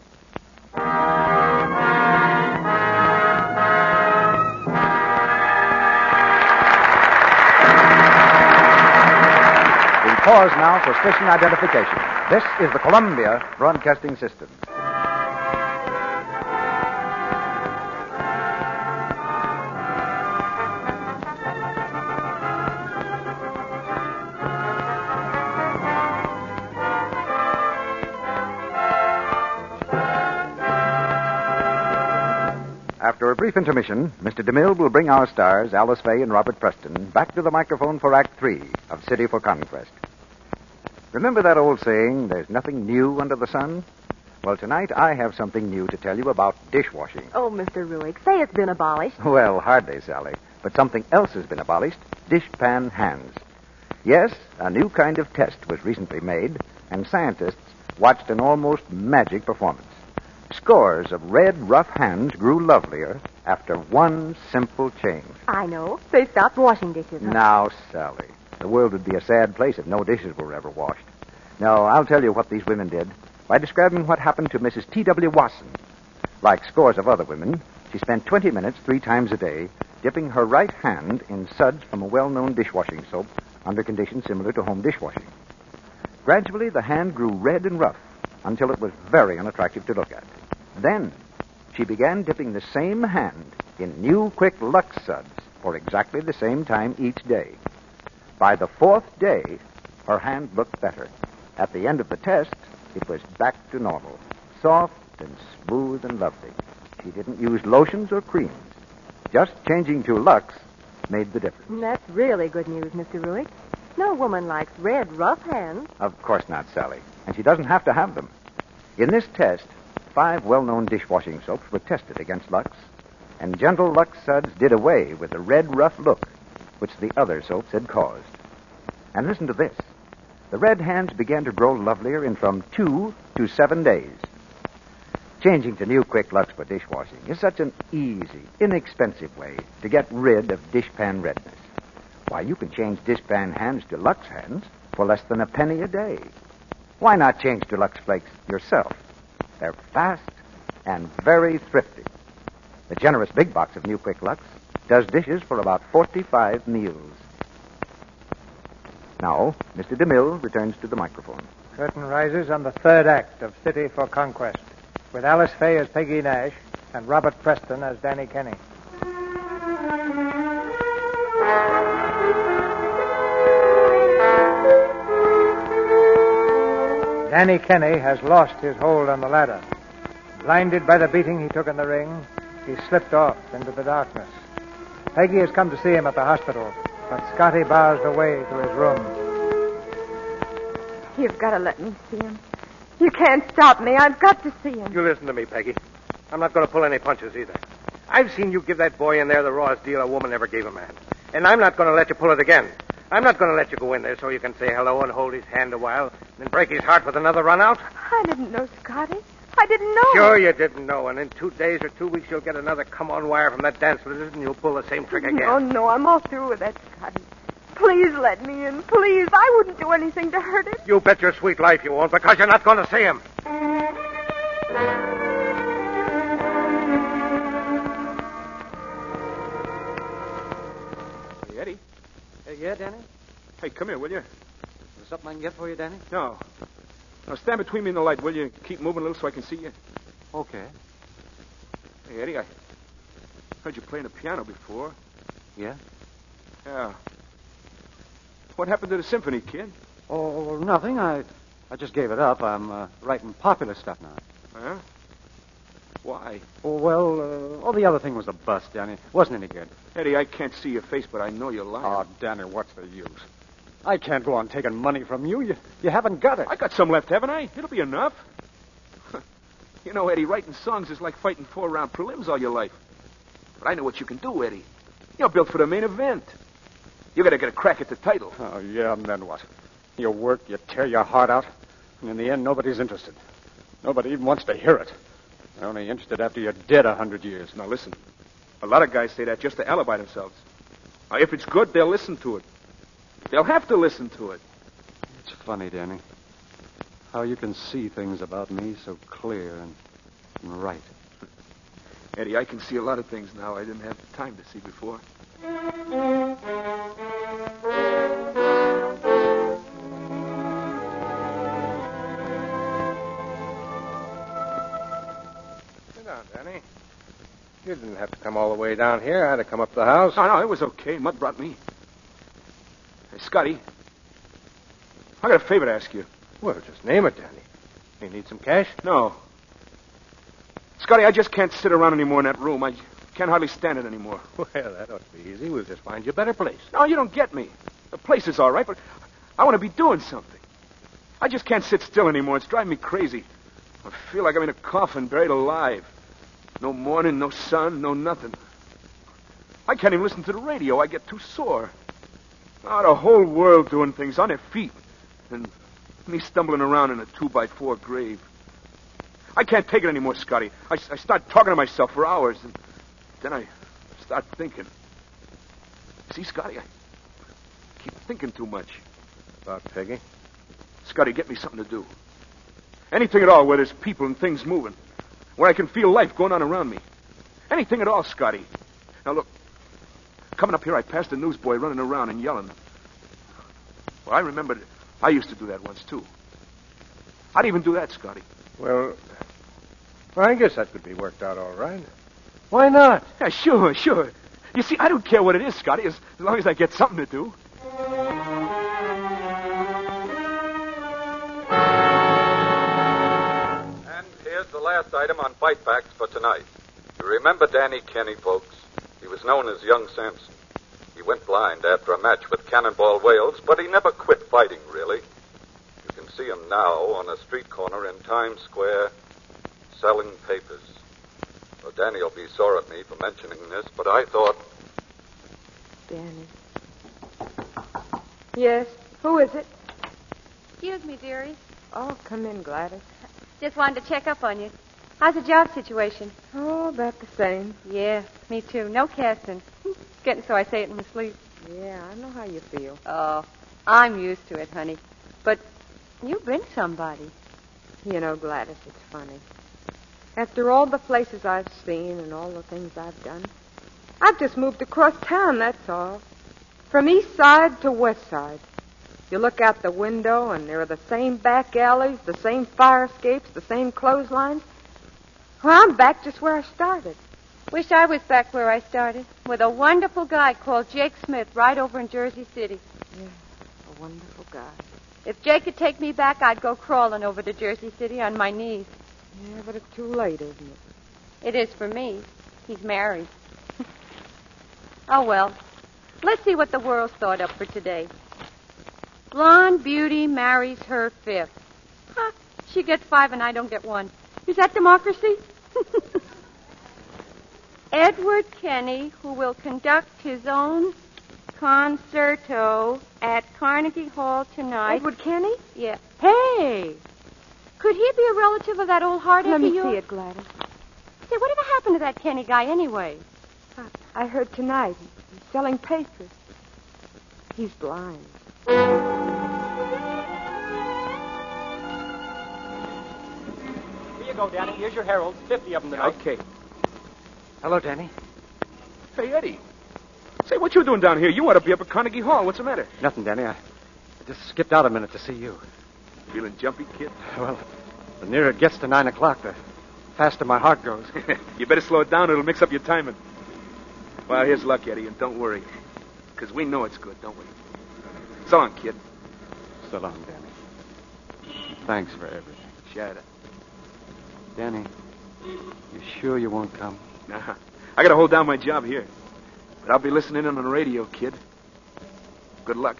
We pause now for station identification. This is the Columbia Broadcasting System. After a brief intermission, Mr. DeMille will bring our stars, Alice Faye and Robert Preston, back to the microphone for Act 3 of City for Conquest. Remember that old saying, there's nothing new under the sun? Well, tonight I have something new to tell you about dishwashing. Oh, Mr. Ruick, say it's been abolished. Well, hardly, Sally. But something else has been abolished, dishpan hands. Yes, a new kind of test was recently made, and scientists watched an almost magic performance. Scores of red, rough hands grew lovelier after one simple change. I know. They stopped washing dishes. Huh? Now, Sally, the world would be a sad place if no dishes were ever washed. No, I'll tell you what these women did by describing what happened to Mrs. T.W. Watson. Like scores of other women, she spent 20 minutes 3 times a day dipping her right hand in suds from a well-known dishwashing soap under conditions similar to home dishwashing. Gradually, the hand grew red and rough until it was very unattractive to look at. Then, she began dipping the same hand in new Quick Lux suds for exactly the same time each day. By the 4th day, her hand looked better. At the end of the test, it was back to normal, soft and smooth and lovely. She didn't use lotions or creams. Just changing to Lux made the difference. That's really good news, Mr. Ruick. No woman likes red, rough hands. Of course not, Sally. And she doesn't have to have them. In this test, 5 well-known dishwashing soaps were tested against Lux, and gentle Lux suds did away with the red, rough look which the other soaps had caused. And listen to this. The red hands began to grow lovelier in from 2 to 7 days. Changing to new Quick Lux for dishwashing is such an easy, inexpensive way to get rid of dishpan redness. Why, you can change dishpan hands to Lux hands for less than a penny a day. Why not change to Lux Flakes yourself? They're fast and very thrifty. The generous big box of new Quick Lux does dishes for about 45 meals. Now, Mr. DeMille returns to the microphone. Curtain rises on the 3rd act of City for Conquest, with Alice Faye as Peggy Nash and Robert Preston as Danny Kenny. Danny Kenny has lost his hold on the ladder. Blinded by the beating he took in the ring, he slipped off into the darkness. Peggy has come to see him at the hospital, but Scotty bars the way to his room. You've got to let me see him. You can't stop me. I've got to see him. You listen to me, Peggy. I'm not going to pull any punches either. I've seen you give that boy in there the rawest deal a woman ever gave a man. And I'm not going to let you pull it again. I'm not going to let you go in there so you can say hello and hold his hand a while, then break his heart with another run out. I didn't know, Scotty. I didn't know. Sure you didn't know, and in 2 days or 2 weeks you'll get another come-on wire from that dance lizard and you'll pull the same trick again. Oh, no, I'm all through with that, Scotty. Please let me in, please. I wouldn't do anything to hurt it. You bet your sweet life you won't, because you're not going to see him. Hey, Eddie. Yeah, Danny? Hey, come here, will you? Is there something I can get for you, Danny? No. Now, stand between me and the light, will you? Keep moving a little so I can see you. Okay. Hey, Eddie, I heard you playing the piano before. Yeah? Yeah. What happened to the symphony, kid? Oh, nothing. I just gave it up. I'm writing popular stuff now. Huh? Why? Oh, well, the other thing was a bust, Danny. Wasn't any good. Eddie, I can't see your face, but I know you're lying. Oh, Danny, what's the use? I can't go on taking money from you. You haven't got it. I got some left, haven't I? It'll be enough. You know, Eddie, writing songs is like fighting 4-round prelims all your life. But I know what you can do, Eddie. You're built for the main event. You gotta get a crack at the title. Oh, yeah, and then what? You work, you tear your heart out, and in the end, nobody's interested. Nobody even wants to hear it. They're only interested after you're dead 100 years. Now, listen. A lot of guys say that just to alibi themselves. Now, if it's good, they'll listen to it. They'll have to listen to it. It's funny, Danny, how you can see things about me so clear and right. Eddie, I can see a lot of things now I didn't have time to see before. Sit down, Danny. You didn't have to come all the way down here. I had to come up to the house. No, it was okay. Mud brought me. Hey, Scotty, I got a favor to ask you. Well, just name it, Danny. You need some cash? No. Scotty, I just can't sit around anymore in that room. I can't hardly stand it anymore. Well, that ought to be easy. We'll just find you a better place. No, you don't get me. The place is all right, but I want to be doing something. I just can't sit still anymore. It's driving me crazy. I feel like I'm in a coffin, buried alive. No morning, no sun, no nothing. I can't even listen to the radio. I get too sore. Oh, the whole world doing things on their feet. And me stumbling around in a 2x4 grave. I can't take it anymore, Scotty. I start talking to myself for hours, and then I start thinking. See, Scotty, I keep thinking too much. About Peggy? Scotty, get me something to do. Anything at all where there's people and things moving. Where I can feel life going on around me. Anything at all, Scotty. Now, look. Coming up here, I passed a newsboy running around and yelling. Well, I remembered I used to do that once, too. I'd even do that, Scotty. Well, I guess that could be worked out all right. Why not? Yeah, sure. You see, I don't care what it is, Scotty, as long as I get something to do. And here's the last item on Fight Facts for tonight. You remember Danny Kenny, folks? He was known as Young Samson. He went blind after a match with Cannonball Wales, but he never quit fighting, really. You can see him now on a street corner in Times Square selling papers. Well, Danny will be sore at me for mentioning this, but I thought... Danny. Yes, who is it? Excuse me, dearie. Oh, come in, Gladys. Just wanted to check up on you. How's the job situation? Oh, about the same. Yeah, me too. No casting. Getting so I say it in my sleep. Yeah, I know how you feel. Oh, I'm used to it, honey. But you've been somebody. You know, Gladys, it's funny. After all the places I've seen and all the things I've done, I've just moved across town, that's all. From east side to west side. You look out the window, and there are the same back alleys, the same fire escapes, the same clotheslines. Well, I'm back just where I started. Wish I was back where I started, with a wonderful guy called Jake Smith right over in Jersey City. Yeah, a wonderful guy. If Jake could take me back, I'd go crawling over to Jersey City on my knees. Yeah, but it's too late, isn't it? It is for me. He's married. Oh, well. Let's see what the world's thought up for today. Blonde beauty marries her fifth. Huh, she gets 5 and I don't get 1. Is that democracy? Edward Kenny, who will conduct his own concerto at Carnegie Hall tonight. Edward Kenny? Yeah. Hey! Could he be a relative of that old heartache Let of me yours? see it, Gladys. Say, whatever happened to that Kenny guy anyway? I heard tonight. He's selling pastries. He's blind. Here you go, Danny. Here's your heralds. 50 of them tonight. Okay. Hello, Danny. Hey, Eddie. Say, what you doing down here? You ought to be up at Carnegie Hall. What's the matter? Nothing, Danny. I just skipped out a minute to see you. Feeling jumpy, kid? Well, the nearer it gets to 9 o'clock, the faster my heart goes. You better slow it down. It'll mix up your timing. Well, here's luck, Eddie, and don't worry. Because we know it's good, don't we? So long, kid. So long, Danny. Thanks for everything. Shut up. Danny, you sure you won't come? Nah. I gotta hold down my job here. But I'll be listening in on the radio, kid. Good luck.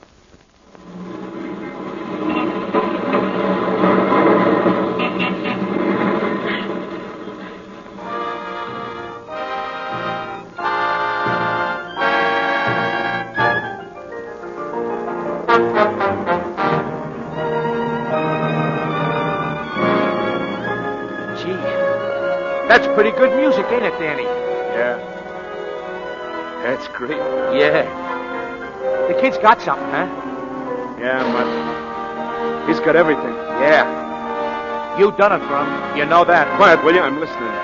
That's pretty good music, ain't it, Danny? Yeah. That's great. Yeah. The kid's got something, huh? Yeah, but he's got everything. Yeah. You done it for him. You know that. Quiet, will you? I'm listening.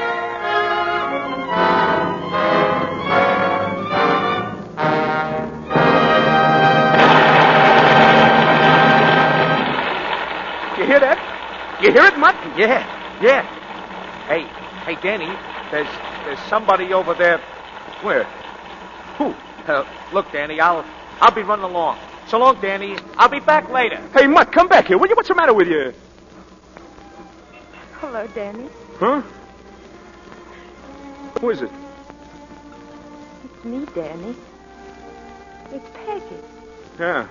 You hear that? You hear it, Mutt? Yeah. Hey, Danny, there's somebody over there. Where? Who? Look, Danny, I'll be running along. So long, Danny. I'll be back later. Hey, Mutt, come back here, will you? What's the matter with you? Hello, Danny. Huh? Who is it? It's me, Danny. It's Peggy. Yeah.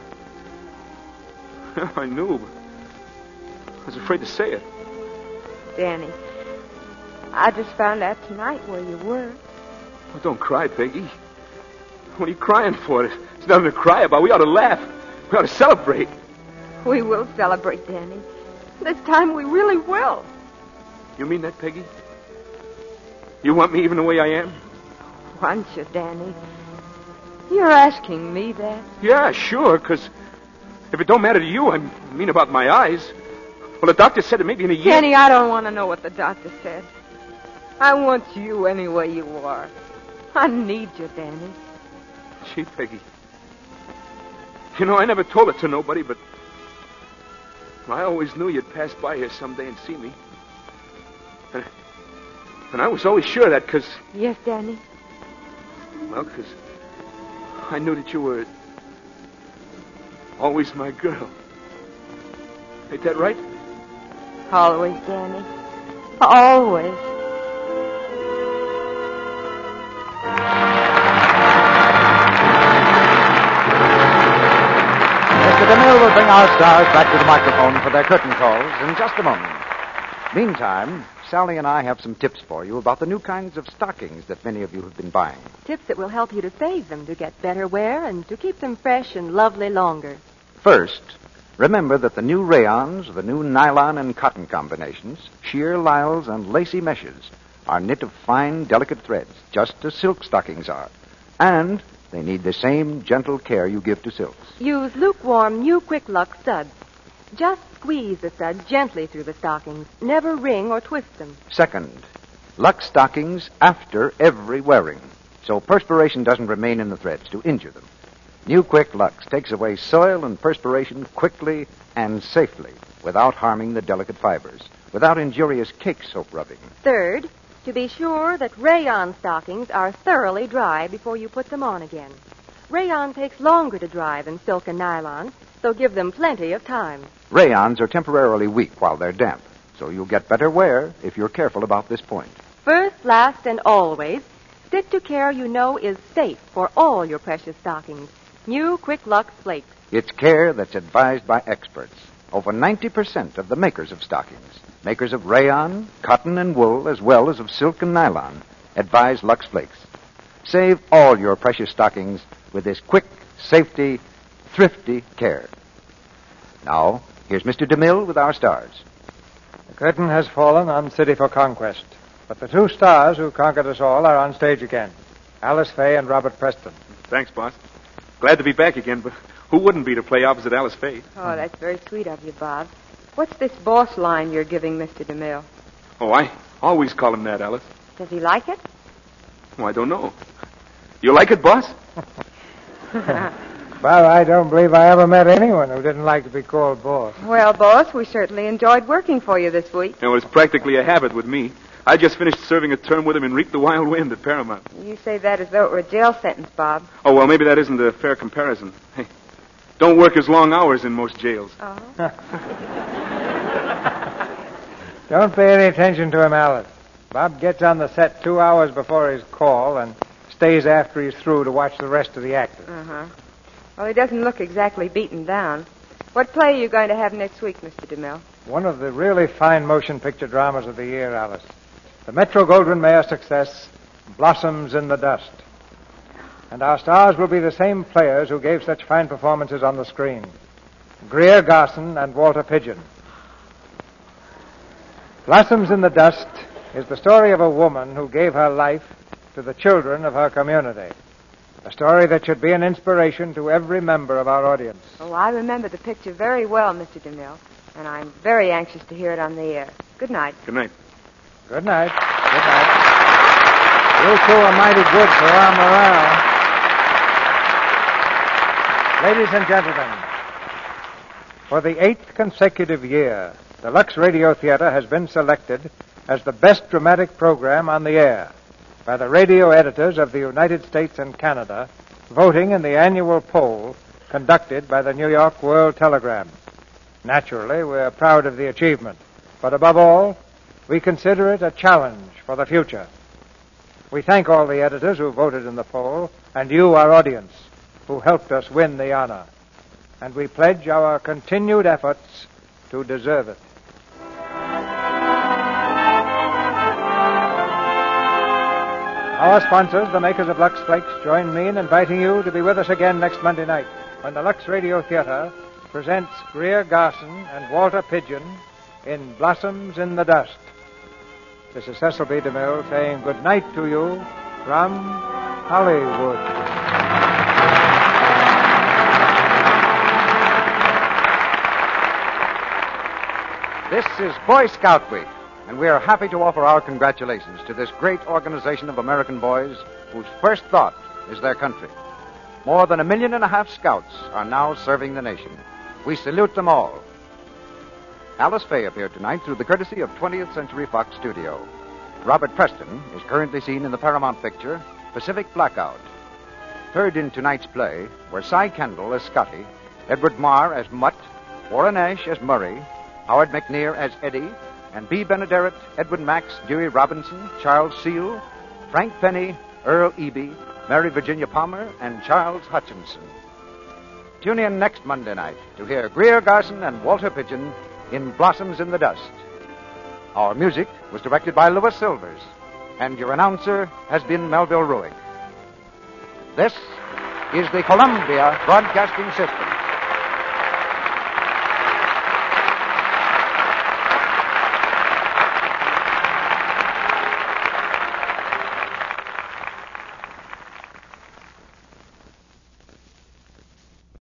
I knew, but I was afraid to say it. Danny, I just found out tonight where you were. Oh, don't cry, Peggy. What are you crying for? There's nothing to cry about. We ought to laugh. We ought to celebrate. We will celebrate, Danny. This time we really will. You mean that, Peggy? You want me even the way I am? Want you, Danny? You're asking me that? Yeah, sure, because if it don't matter to you, I mean about my eyes. Well, the doctor said it maybe in a year... Danny, I don't want to know what the doctor said. I want you any way you are. I need you, Danny. Gee, Peggy. You know, I never told it to nobody, but I always knew you'd pass by here someday and see me. And I was always sure of that, because... Yes, Danny? Well, because I knew that you were always my girl. Ain't that right? Always, Danny. Always. Mr. DeMille will bring our stars back to the microphone for their curtain calls in just a moment. Meantime, Sally and I have some tips for you about the new kinds of stockings that many of you have been buying. Tips that will help you to save them, to get better wear, and to keep them fresh and lovely longer. First, remember that the new rayons, the new nylon and cotton combinations, sheer lisles and lacy meshes are knit of fine, delicate threads, just as silk stockings are. And they need the same gentle care you give to silks. Use lukewarm New Quick Luck studs. Just squeeze the studs gently through the stockings. Never wring or twist them. Second, Lux stockings after every wearing, so perspiration doesn't remain in the threads to injure them. New Quick Lux takes away soil and perspiration quickly and safely without harming the delicate fibers, without injurious cake soap rubbing. Third, To be sure that rayon stockings are thoroughly dry before you put them on again. Rayon takes longer to dry than silk and nylon, so give them plenty of time. Rayons are temporarily weak while they're damp, so you'll get better wear if you're careful about this point. First, last, and always, stick to care you know is safe for all your precious stockings. New Quick Lux Flakes. It's care that's advised by experts. Over 90% of the makers of stockings, makers of rayon, cotton, and wool, as well as of silk and nylon, advise Lux Flakes. Save all your precious stockings with this quick, safety, thrifty care. Now, here's Mr. DeMille with our stars. The curtain has fallen on City for Conquest, but the two stars who conquered us all are on stage again. Alice Faye and Robert Preston. Thanks, boss. Glad to be back again, but who wouldn't be to play opposite Alice Faye? Oh, that's very sweet of you, Bob. What's this boss line you're giving Mr. DeMille? Oh, I always call him that, Alice. Does he like it? Oh, I don't know. You like it, boss? Well, I don't believe I ever met anyone who didn't like to be called boss. Well, boss, we certainly enjoyed working for you this week. It was practically a habit with me. I just finished serving a term with him and reaped the wild wind at Paramount. You say that as though it were a jail sentence, Bob. Oh, well, maybe that isn't a fair comparison. Hey, don't work as long hours in most jails. Oh. Don't pay any attention to him, Alice. Bob gets on the set 2 hours before his call and stays after he's through to watch the rest of the actors. Uh-huh. Well, he doesn't look exactly beaten down. What play are you going to have next week, Mr. DeMille? One of the really fine motion picture dramas of the year, Alice. The Metro-Goldwyn-Mayer success, Blossoms in the Dust. And our stars will be the same players who gave such fine performances on the screen. Greer Garson and Walter Pidgeon. Blossoms in the Dust is the story of a woman who gave her life to the children of her community. A story that should be an inspiration to every member of our audience. Oh, I remember the picture very well, Mr. DeMille, and I'm very anxious to hear it on the air. Good night. Good night. Good night. Good night. You two are mighty good for our morale. Ladies and gentlemen, for the 8th consecutive year, the Lux Radio Theater has been selected as the best dramatic program on the air by the radio editors of the United States and Canada, voting in the annual poll conducted by the New York World Telegram. Naturally, we're proud of the achievement, but above all, we consider it a challenge for the future. We thank all the editors who voted in the poll, and you, our audience, who helped us win the honor. And we pledge our continued efforts to deserve it. Our sponsors, the makers of Lux Flakes, join me in inviting you to be with us again next Monday night when the Lux Radio Theater presents Greer Garson and Walter Pidgeon in Blossoms in the Dust. This is Cecil B. DeMille saying good night to you from Hollywood. This is Boy Scout Week, and we are happy to offer our congratulations to this great organization of American boys whose first thought is their country. More than 1.5 million scouts are now serving the nation. We salute them all. Alice Faye appeared tonight through the courtesy of 20th Century Fox Studio. Robert Preston is currently seen in the Paramount picture Pacific Blackout. Heard in tonight's play were Cy Kendall as Scotty, Edward Marr as Mutt, Warren Ash as Murray, Howard McNear as Eddie, and B. Benaderet, Edwin Max, Dewey Robinson, Charles Seal, Frank Penny, Earl Eby, Mary Virginia Palmer, and Charles Hutchinson. Tune in next Monday night to hear Greer Garson and Walter Pidgeon in Blossoms in the Dust. Our music was directed by Louis Silvers, and your announcer has been Melville Ruick. This is the Columbia Broadcasting System.